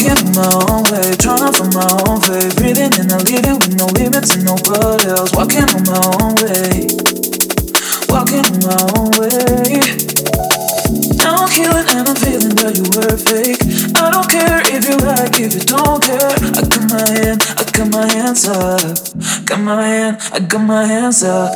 Walking my own way, trying to find my own faith. Breathing in and leaving with no limits and nobody else. Walking on my own way, walking on my own way. Now I'm healing and I'm feeling that you were fake. I don't care if you like, if you don't care. I got my hands up. I got my hands up.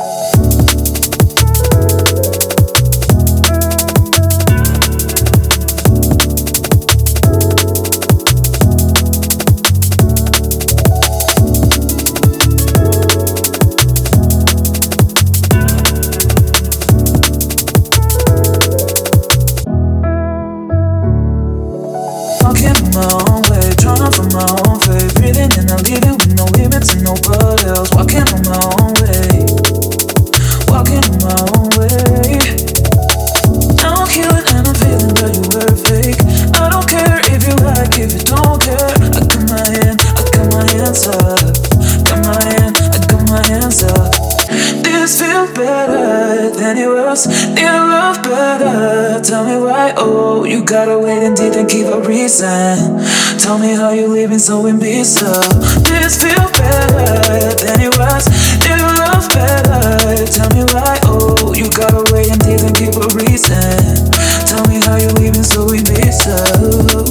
Walking my own way, trying to find my own faith. Breathing in and leaving with no limits and nobody else. Walking on my own way, walking on my own way. Now I'm healing and I'm feeling that you were fake. I don't care if you like, if you don't care. I got my hands up. I got my hands up. This feels better than it was. Need a love better. Tell me why, oh, you gotta wait and didn't give a reason. Tell me how you living so imbecile. This feels better than it was. Need a love better. Tell me why, oh, you gotta wait and didn't give a reason. Tell me how you living so imbecile.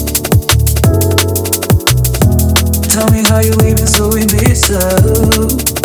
Tell me how you leaving so imbecile.